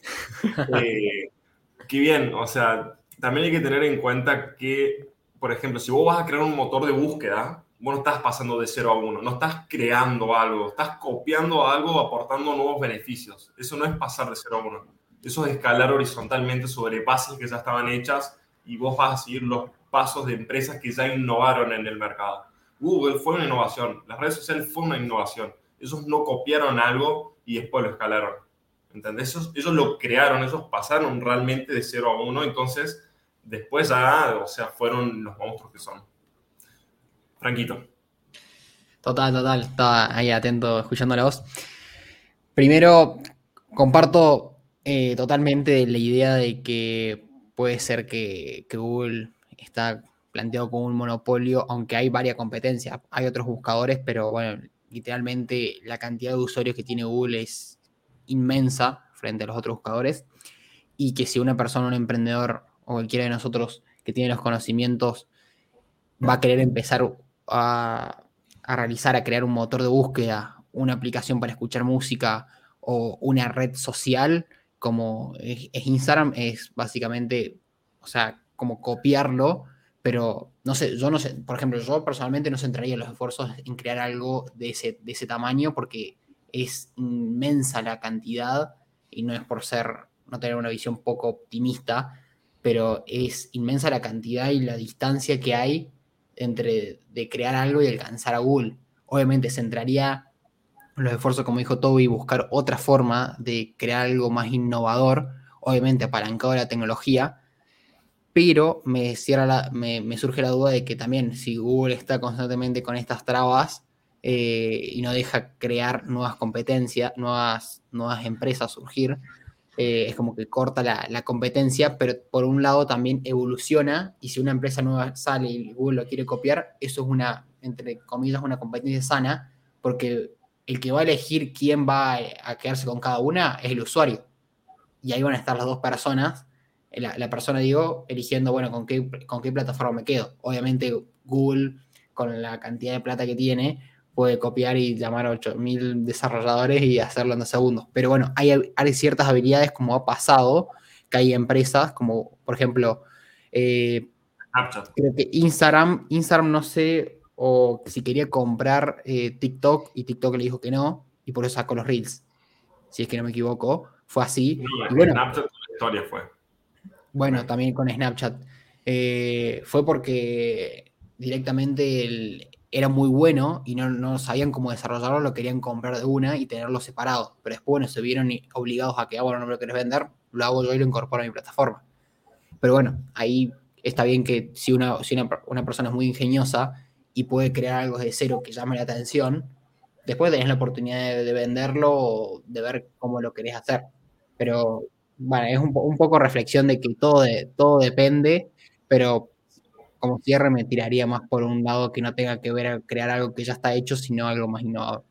eh, qué bien, o sea, también hay que tener en cuenta que, por ejemplo, si vos vas a crear un motor de búsqueda, vos no estás pasando de cero a uno, no estás creando algo, estás copiando algo, aportando nuevos beneficios. Eso no es pasar de cero a uno. Eso es escalar horizontalmente sobre bases que ya estaban hechas y vos vas a seguir los pasos de empresas que ya innovaron en el mercado. Google fue una innovación, las redes sociales fue una innovación. Ellos no copiaron algo y después lo escalaron. ¿Entendés? Ellos, ellos lo crearon, ellos pasaron realmente de cero a uno, entonces después ya, o sea, fueron los monstruos que son. Franquito. Total, total. Estaba ahí atento escuchando la voz. Primero, comparto eh, totalmente la idea de que puede ser que, que Google está planteado como un monopolio, aunque hay varias competencias. Hay otros buscadores, pero bueno, literalmente la cantidad de usuarios que tiene Google es inmensa frente a los otros buscadores. Y que si una persona, un emprendedor o cualquiera de nosotros que tiene los conocimientos va a querer empezar a, a realizar, a crear un motor de búsqueda, una aplicación para escuchar música o una red social, como es, es Instagram, es básicamente, o sea, como copiarlo, pero no sé, yo no sé, por ejemplo, yo personalmente no centraría los esfuerzos en crear algo de ese, de ese tamaño porque es inmensa la cantidad y no es por ser, no tener una visión poco optimista, pero es inmensa la cantidad y la distancia que hay entre de crear algo y alcanzar a Google. Obviamente centraría los esfuerzos, como dijo Toby, buscar otra forma de crear algo más innovador, obviamente apalancado de la tecnología, pero me, cierra la, me, me surge la duda de que también si Google está constantemente con estas trabas eh, y no deja crear nuevas competencias, nuevas, nuevas empresas surgir, eh, es como que corta la, la competencia, pero por un lado también evoluciona, y si una empresa nueva sale y Google lo quiere copiar, eso es una, entre comillas, una competencia sana, porque el que va a elegir quién va a quedarse con cada una es el usuario. Y ahí van a estar las dos personas, la, la persona, digo, eligiendo, bueno, con qué, con qué plataforma me quedo. Obviamente Google, con la cantidad de plata que tiene, puede copiar y llamar a ocho mil desarrolladores y hacerlo en dos segundos. Pero bueno, hay, hay ciertas habilidades, como ha pasado, que hay empresas, como por ejemplo, eh, creo que Instagram, Instagram no sé, o si quería comprar eh, TikTok, y TikTok le dijo que no, y por eso sacó los Reels, si es que no me equivoco, fue así. No, Y bueno, Snapchat la historia fue. bueno, Okay. también con Snapchat. Eh, fue porque directamente el, era muy bueno y no, no sabían cómo desarrollarlo, lo querían comprar de una y tenerlo separado. Pero después, bueno, se vieron obligados a que, ah, bueno, no me lo querés vender, lo hago yo y lo incorporo a mi plataforma. Pero bueno, ahí está bien que si una, si una, una persona es muy ingeniosa y puede crear algo de cero que llame la atención, después tenés la oportunidad de, de venderlo o de ver cómo lo querés hacer. Pero bueno, es un, un poco reflexión de que todo, de, todo depende, pero como cierre me tiraría más por un lado que no tenga que ver a crear algo que ya está hecho, sino algo más innovador.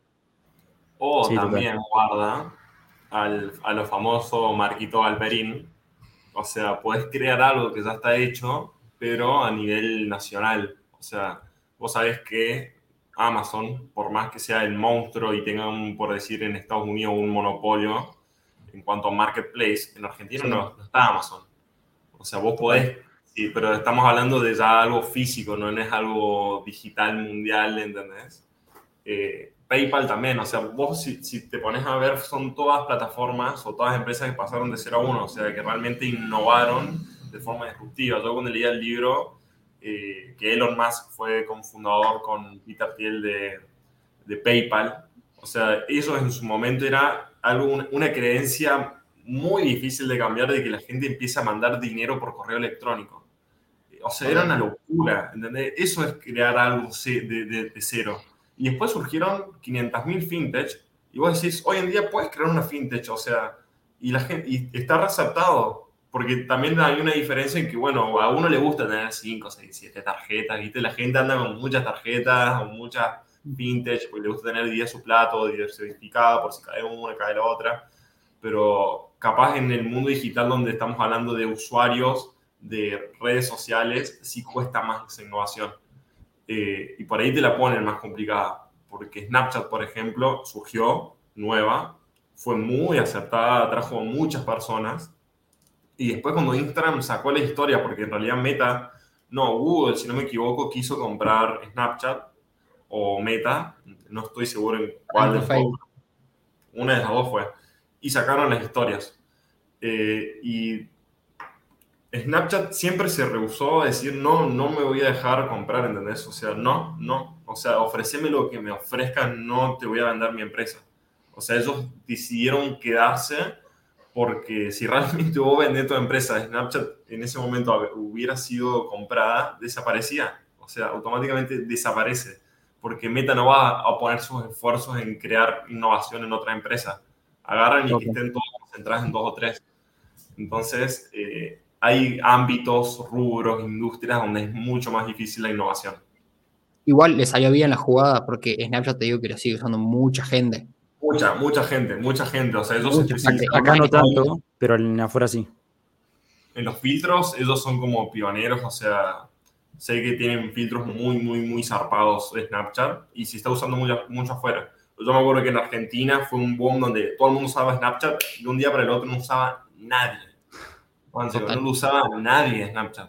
O Sí, total. también guarda al, a lo famoso Marquito Galperín. O sea, puedes crear algo que ya está hecho, pero a nivel nacional. O sea, vos sabés que Amazon, por más que sea el monstruo y tenga, un, por decir, en Estados Unidos un monopolio en cuanto a marketplace, en Argentina Sí, no, no está Amazon. O sea, vos total. podés, sí, pero estamos hablando de ya algo físico, no es algo digital mundial, ¿entendés? Eh, PayPal también, o sea, vos si, si, te pones a ver, son todas plataformas o todas empresas que pasaron de cero a uno, o sea, que realmente innovaron de forma disruptiva. Yo cuando leía el libro, eh, que Elon Musk fue cofundador con Peter Thiel de, de PayPal, o sea, eso en su momento era algo, una creencia muy difícil de cambiar, de que la gente empiece a mandar dinero por correo electrónico. O sea, era una Total. locura, ¿entendés? Eso es crear algo de, de, de cero. Y después surgieron quinientas mil fintech, y vos decís, hoy en día puedes crear una fintech, o sea, y, la gente, y está resaltado, porque también hay una diferencia en que, bueno, a uno le gusta tener cinco, seis, siete tarjetas, ¿viste? La gente anda con muchas tarjetas, con muchas fintech, porque le gusta tener día su plato, diversificado, por si cae una, cae la otra, pero capaz en el mundo digital donde estamos hablando de usuarios, de redes sociales, sí cuesta más esa innovación. Eh, y por ahí te la ponen más complicada, porque Snapchat, por ejemplo, surgió nueva, fue muy aceptada, trajo muchas personas, y después cuando Instagram sacó la historia, porque en realidad Meta, no, Google, si no me equivoco, quiso comprar Snapchat, o Meta, no estoy seguro en Para mí cuál fue de las dos, Facebook. una de las dos fue, y sacaron las historias. Eh, y Snapchat siempre se rehusó a decir, no, no me voy a dejar comprar, ¿entendés? O sea, no, no. O sea, ofreceme lo que me ofrezcan, no te voy a vender mi empresa. O sea, ellos decidieron quedarse porque si realmente vos vendés tu empresa, Snapchat en ese momento hubiera sido comprada, desaparecía. O sea, automáticamente desaparece. Porque Meta no va a poner sus esfuerzos en crear innovación en otra empresa. Agarran y que Total. estén todos concentrados en dos o tres. Entonces, eh, hay ámbitos, rubros, industrias donde es mucho más difícil la innovación. Igual le salió bien la jugada porque Snapchat, te digo que lo sigue usando mucha gente. Mucha, mucha gente, mucha gente. O sea, ellos se Mucha gente. especializaron Acá En no en Estados tanto, Unidos, pero en afuera sí. en los filtros, ellos son como pioneros, o sea, sé que tienen filtros muy, muy, muy zarpados de Snapchat y se está usando mucho, mucho afuera. Yo me acuerdo que en Argentina fue un boom donde todo el mundo usaba Snapchat y de un día para el otro no usaba nadie. O sea, no lo usaba nadie Snapchat.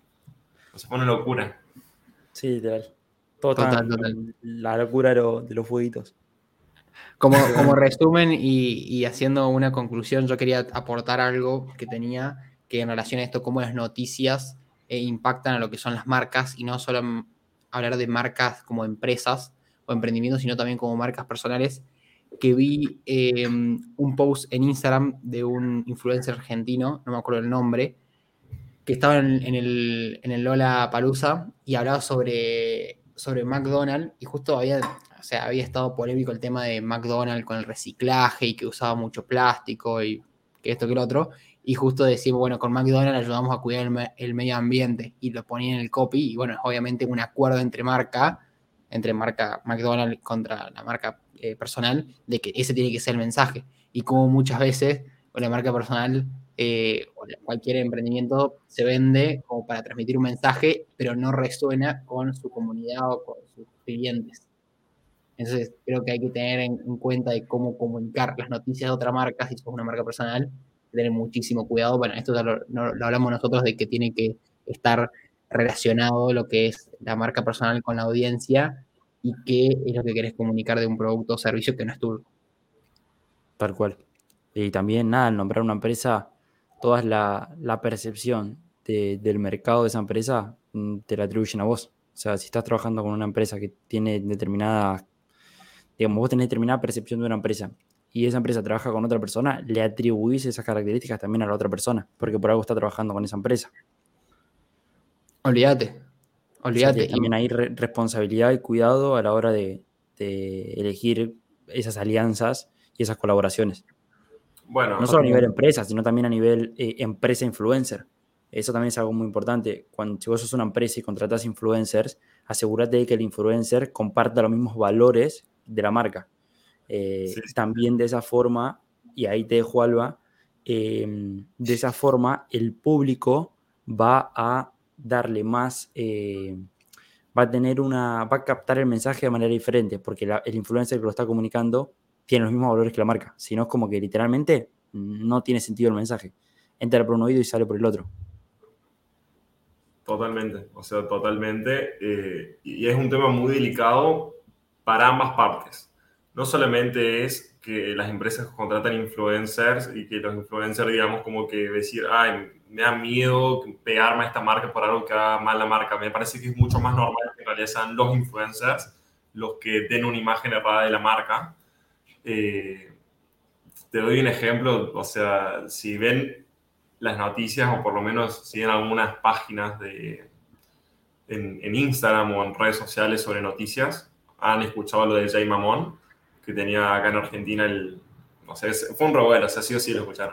O sea, fue una locura. Sí, literal. Todo Total, tan, total. la locura de, lo- de los fueguitos. Como, como resumen y, y haciendo una conclusión, yo quería aportar algo que tenía que en relación a esto, cómo las noticias eh, impactan a lo que son las marcas y no solo m- hablar de marcas como empresas o emprendimientos, sino también como marcas personales, que vi eh, un post en Instagram de un influencer argentino, no me acuerdo el nombre, que estaba en, en el, en el Lollapalooza y hablaba sobre, sobre McDonald's y justo había, o sea, había estado polémico el tema de McDonald's con el reciclaje y que usaba mucho plástico y que esto que lo otro. Y justo decimos, bueno, con McDonald's ayudamos a cuidar el, me- el medio ambiente y lo ponía en el copy y bueno, es obviamente un acuerdo entre marca, entre marca McDonald's contra la marca eh, personal, de que ese tiene que ser el mensaje. Y como muchas veces con la marca personal eh, o cualquier emprendimiento se vende como para transmitir un mensaje, pero no resuena con su comunidad o con sus clientes. Entonces, creo que hay que tener en, en cuenta de cómo comunicar las noticias de otra marca, si sos una marca personal, tener muchísimo cuidado. Bueno, esto ya lo, no, lo hablamos nosotros de que tiene que estar relacionado lo que es la marca personal con la audiencia y qué es lo que querés comunicar de un producto o servicio que no es tuyo. Tal cual. Y también, nada, al nombrar una empresa, toda la, la percepción de- del mercado de esa empresa mm, te la atribuyen a vos. O sea, si estás trabajando con una empresa que tiene determinada, digamos, vos tenés determinada percepción de una empresa y esa empresa trabaja con otra persona, le atribuís esas características también a la otra persona, porque por algo está trabajando con esa empresa. Olvídate, O sea olvídate. que también hay re- responsabilidad y cuidado a la hora de, de elegir esas alianzas y esas colaboraciones. No Bueno, solo a nivel Y, empresa, sino también a nivel eh, empresa influencer. Eso también es algo muy importante. Cuando si vos sos una empresa y contratas influencers, asegúrate de que el influencer comparta los mismos valores de la marca. sí, Eh, sí. también de esa forma, y ahí te dejo Alba, eh, de esa forma el público va a darle más, eh, va a tener una, va a captar el mensaje de manera diferente, porque la- el influencer que lo está comunicando tiene los mismos valores que la marca. Si no, es como que literalmente no tiene sentido el mensaje. Entra por un oído y sale por el otro. Totalmente, o sea, totalmente. Eh, y es un tema muy delicado para ambas partes. No solamente es que las empresas contratan influencers y que los influencers, digamos, como que decir, ay, me da miedo pegarme a esta marca por algo que haga mal la marca. Me parece que es mucho más normal que en realidad sean los influencers los que den una imagen errada de la marca. Eh, Te doy un ejemplo, o sea, si ven las noticias o por lo menos siguen algunas páginas de, en, en Instagram o en redes sociales sobre noticias, han escuchado lo de Jay Mamón, que tenía acá en Argentina el, no sé, fue un revuelo, o sea, sí o sí lo escucharon.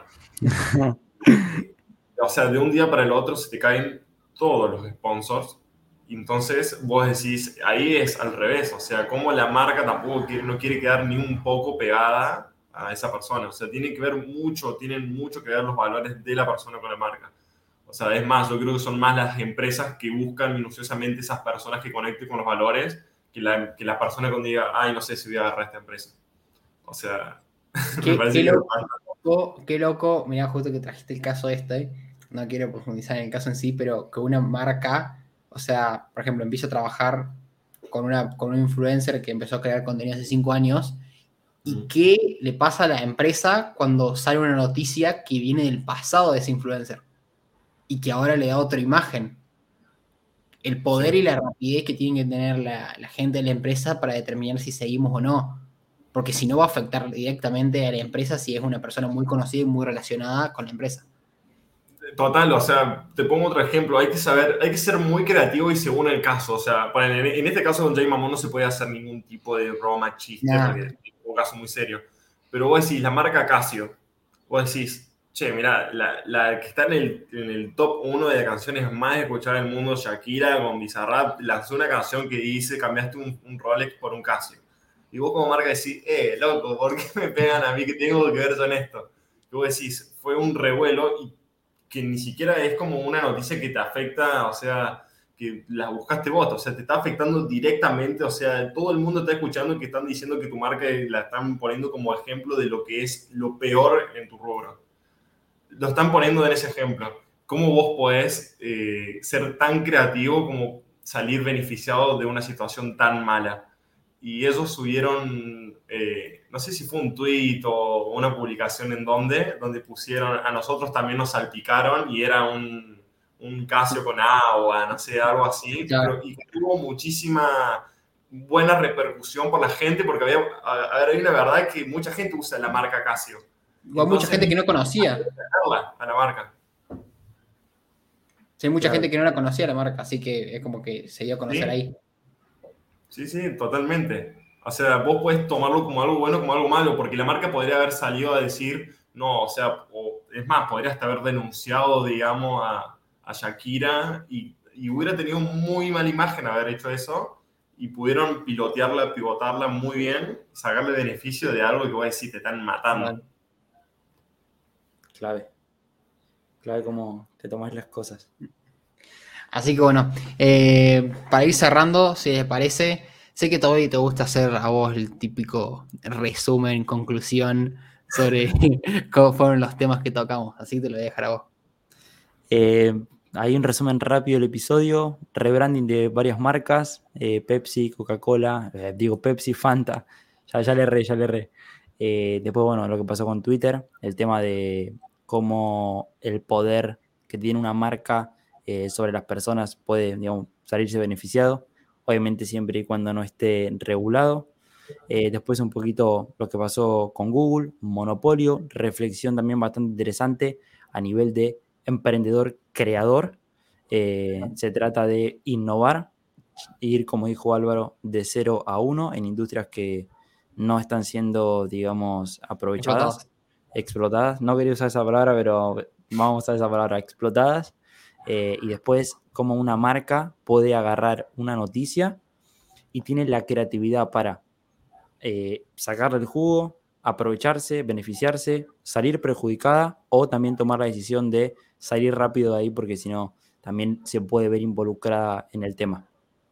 O sea, de un día para el otro se te caen todos los sponsors. Y entonces vos decís, ahí es al revés, o sea, como la marca tampoco quiere, no quiere quedar ni un poco pegada a esa persona. O sea, tiene que ver mucho, tienen mucho que ver los valores de la persona con la marca. O sea, es más, yo creo que son más las empresas que buscan minuciosamente esas personas que conecten con los valores que la, que la persona cuando diga, ay, no sé si voy a agarrar a esta empresa. O sea, me qué, parece qué que... loco, qué loco, mirá, justo que trajiste el caso este, no quiero profundizar en el caso en sí, pero que una marca, o sea, por ejemplo, empieza a trabajar con, una, con un influencer que empezó a crear contenido hace cinco años, y qué le pasa a la empresa cuando sale una noticia que viene del pasado de ese influencer y que ahora le da otra imagen. El Sí. poder y la rapidez que tiene que tener la, la gente de la empresa para determinar si seguimos o no. Porque si no va a afectar directamente a la empresa si es una persona muy conocida y muy relacionada con la empresa. Total, o sea, te pongo otro ejemplo, hay que saber, hay que ser muy creativo y según el caso, o sea, para- en, en este caso con Jay Mamón no se puede hacer ningún tipo de broma, chiste, porque Nada. es un caso muy serio, pero vos decís, la marca Casio, vos decís, che, mira, la, la que está en el, en el top uno de canciones más escuchadas del mundo, Shakira con Bizarrap, lanzó una canción que dice, cambiaste un, un Rolex por un Casio, y vos como marca decís, eh, loco, ¿por qué me pegan a mí que tengo que ver con esto? Y vos decís, fue un revuelo y que ni siquiera es como una noticia que te afecta, o sea, que la buscaste vos, o sea, te está afectando directamente, o sea, todo el mundo está escuchando que están diciendo que tu marca la están poniendo como ejemplo de lo que es lo peor en tu rubro. Lo están poniendo en ese ejemplo. ¿Cómo vos podés eh, ser tan creativo como salir beneficiado de una situación tan mala? Y ellos subieron, eh, no sé si fue un tweet o una publicación en donde, donde pusieron, a nosotros también nos salpicaron y era un, un Casio con agua, no sé, algo así. Claro. Pero, y tuvo muchísima buena repercusión por la gente porque había, a, a ver, hay una verdad que mucha gente usa la marca Casio. Hay mucha gente que no conocía. A la marca. Sí, hay mucha Claro. gente que no la conocía la marca, así que es como que se dio a conocer Sí. ahí. Sí, sí, totalmente. O sea, vos puedes tomarlo como algo bueno, como algo malo, porque la marca podría haber salido a decir, no, o sea, o, es más, podría hasta haber denunciado, digamos, a, a Shakira y, y hubiera tenido muy mala imagen haber hecho eso y pudieron pilotearla, pivotarla muy bien, sacarle beneficio de algo que vos decís, te están matando. Vale. Clave. Clave cómo te tomas las cosas. Así que bueno, eh, para ir cerrando, si les parece, sé que todavía te gusta hacer a vos el típico resumen, conclusión sobre cómo fueron los temas que tocamos, así que te lo voy a dejar a vos. Eh, hay un resumen rápido del episodio, rebranding de varias marcas, eh, Pepsi, Coca-Cola, eh, digo Pepsi, Fanta, ya, ya le erré, ya le erré. Eh, después, bueno, lo que pasó con Twitter, el tema de cómo el poder que tiene una marca eh, sobre las personas puede, digamos, salirse beneficiado, obviamente siempre y cuando no esté regulado. Eh, después un poquito lo que pasó con Google, monopolio, reflexión también bastante interesante a nivel de emprendedor creador. Eh, se trata de innovar, ir, como dijo Álvaro, de cero a uno en industrias que no están siendo, digamos, aprovechadas, Explotados. explotadas. No quería usar esa palabra, pero vamos a usar esa palabra, explotadas. Eh, y después, cómo una marca puede agarrar una noticia y tiene la creatividad para eh, sacarle el jugo, aprovecharse, beneficiarse, salir perjudicada o también tomar la decisión de salir rápido de ahí porque si no también se puede ver involucrada en el tema.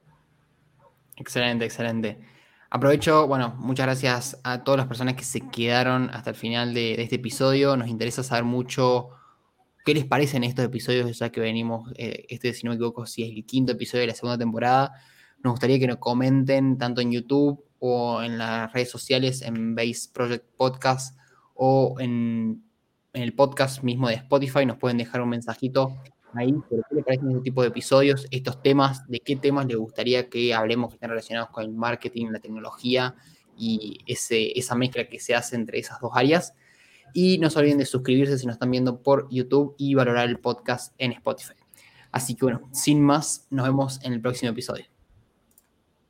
Excelente, excelente. Aprovecho, bueno, muchas gracias a todas las personas que se quedaron hasta el final de, de este episodio. Nos interesa saber mucho qué les parecen estos episodios, ya que venimos, eh, este, si no me equivoco, si es el quinto episodio de la segunda temporada. Nos gustaría que nos comenten tanto en YouTube o en las redes sociales, en Base Project Podcast o en, en el podcast mismo de Spotify. Nos pueden dejar un mensajito ahí sobre qué les parecen este tipo de episodios, estos temas, de qué temas les gustaría que hablemos que estén relacionados con el marketing, la tecnología y ese, esa mezcla que se hace entre esas dos áreas. Y no se olviden de suscribirse si nos están viendo por YouTube y valorar el podcast en Spotify. Así que bueno, sin más, nos vemos en el próximo episodio.